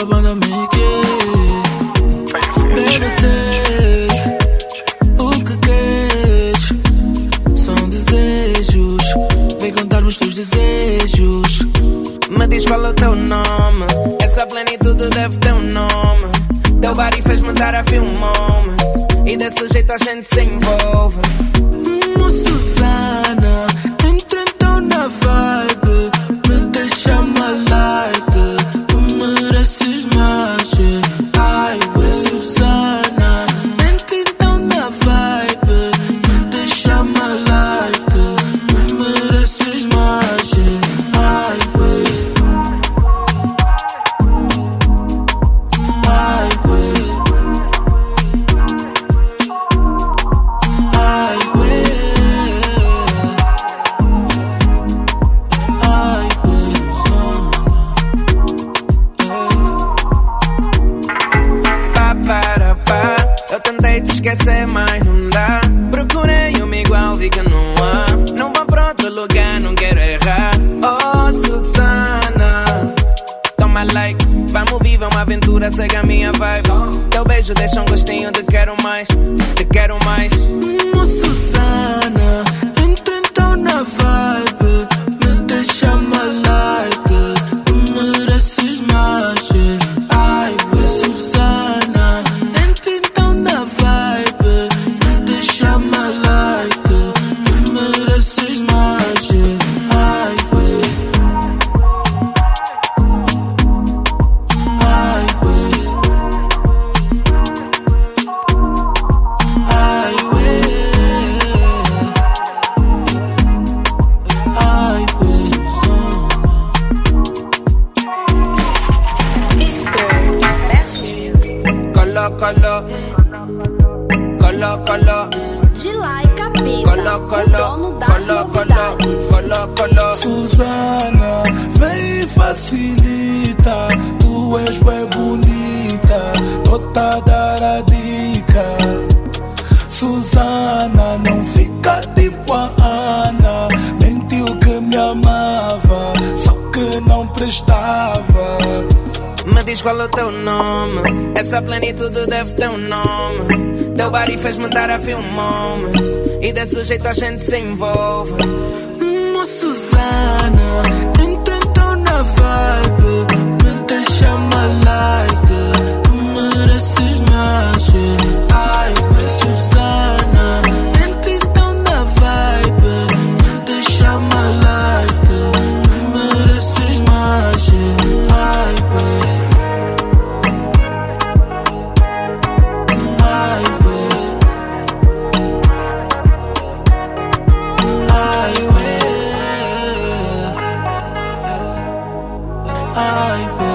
tua banda me quer. Baby, sei o que queres. São desejos, vem contar-me os teus desejos. Me diz qual é o teu nome. Essa plenitude deve ter um nome. Teu body fez-me dar a few moments. E desse jeito a gente se envolve. Susana, entra então na vibe. Me deixa my like. Tu mereces mais, ai, ué, Susana. Entra então na vibe. Me deixa my like. Tu mereces mais, ai, ué. Ai, ué. Ai, ué. Eu tentei te esquecer, mas não dá. Procurei uma igual, vi que não há. Não vou pra outro lugar, não quero errar. Oh, Susana, toma like. Vamos viver uma aventura, segue a minha vibe. Teu beijo deixa um gostinho de quero mais. Te quero mais. Susana, entra então na vibe. Me deixa my like. Tu mereces mais, ai, ué, Susana. Entra então na vibe. Me deixa my like. Tu mereces mais, ai, ué. Ai, ué. Ai, ué. Ai, ué, Susana. Colo, colo. Colo, colo. De lá e capeta, Colo, o colo. dono das Colo, colo. novidades. Colo, colo. Susana, vem facilita. Tu és bem bonita, tô-te a dar a dica. Susana, não fica tipo a Ana. Mentiu que me amava, só que não prestava. Me diz qual é o teu nome. Essa plenitude deve ter um nome. Teu body fez-me dar a few moments. E desse jeito a gente se envolve. Susana, entra então na vibe. Me deixa my like. Tu mereces mais, ai, ué, Susana. Entra então na vibe. Me deixa my like. Tu mereces mais, ai, ué. Ai, ué. Ai, ué. Ai, ué.